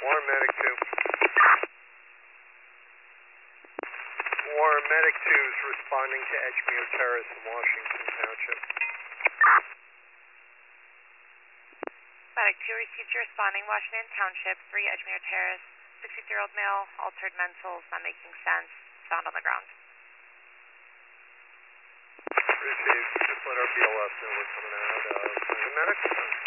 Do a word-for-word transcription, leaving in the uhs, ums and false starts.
Warren Medic two. Warren Medic two is responding to Edgemere Terrace in Washington Township. Medic two received your responding, Washington Township, three Edgemere Terrace, sixty-three-year-old male, altered mentals, not making sense, found on the ground. Received. Just let our B L S know we're coming out. Uh, medic.